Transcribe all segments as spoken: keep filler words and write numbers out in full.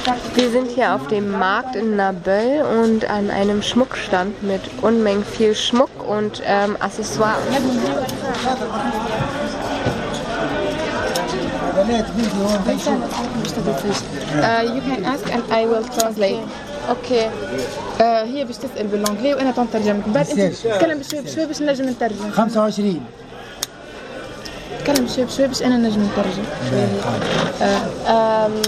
Wir sind hier auf dem Markt in Naböll und an einem Schmuckstand mit Unmengen viel Schmuck und ähm, Accessoires. Uh, you can ask and I will translate. Okay. Uh, هي باش تسأل بالانجلي وانا تنترجم لك. بعد انت تتكلم بشوي بشوي باش نجم نترجم. خمسة وعشرين. تكلم بشوي بشوي باش انا نجم نترجم. Ähm,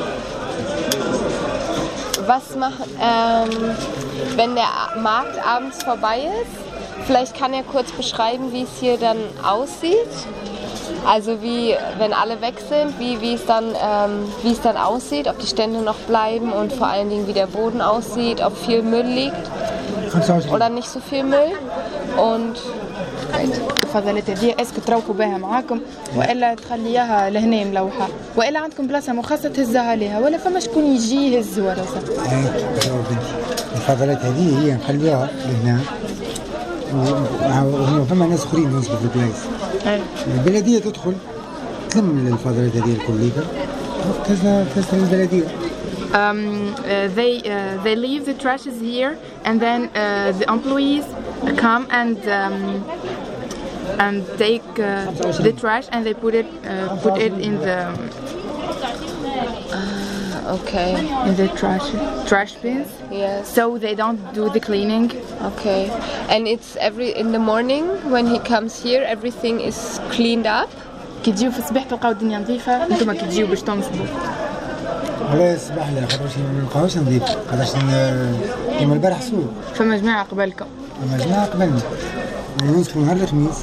was machen, ähm, wenn der Markt abends vorbei ist, vielleicht kann er kurz beschreiben, wie es hier dann aussieht. Also wie, wenn alle weg sind, wie, wie, es dann, ähm, wie es dann aussieht, ob die Stände noch bleiben und vor allen Dingen wie der Boden aussieht, ob viel Müll liegt oder nicht so viel Müll. Und الفضلات هذه اسكو تروحوا بها معاكم والا تخليها لهنا ملوحه والا عندكم بلاصه مخصصه تهزها ليها ولا فما شكون يجي يهز وراسها. الفضلات هذه هي نخليها لهنا وهم فما ناس اخرين ينصبوا في البلايص. البلديه تدخل تلم الفضلات هذه الكليه تهزها تهزها للبلديه. Um, uh, they uh, they leave the trashes here and then uh, the employees come and um, and take uh, the trash and they put it uh, put it in the uh, okay in the trash trash bins. Yes. So they don't do the cleaning. Okay. And it's every in the morning when he comes here, everything is cleaned up. كي تجيو في الصباح تلقاو الدنيا نظيفة انتم كي تجيو باش تنصبوا. والله الصباح لا خاطرش ما نلقاوش نظيف خاطرش يوم البارح سوق. فما جماعة قبلكم. فما جماعة قبلنا. ننصبوا نهار الخميس.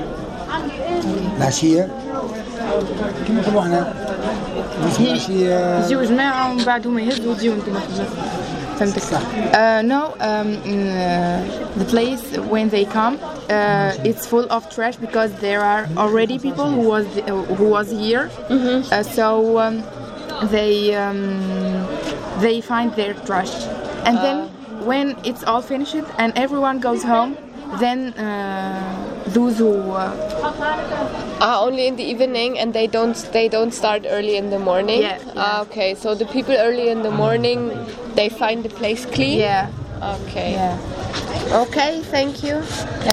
العشية كيما نقولوا احنا نصبوا العشية. يجيو جماعة ومن بعد هما يهزوا ويجيو انتم تجوا. فهمتك صح. Uh, no, um, uh, the place when they come, uh, it's full of trash because there are already people who was uh, who was here. Mm-hmm. uh, so um, they um, they find their trash, and uh. then when it's all finished and everyone goes home, then uh, those who uh, ah only in the evening and they don't they don't start early in the morning. Yeah. yeah. Ah, okay, so the people early in the morning they find the place clean. Yeah. Okay. Yeah. Okay, thank you.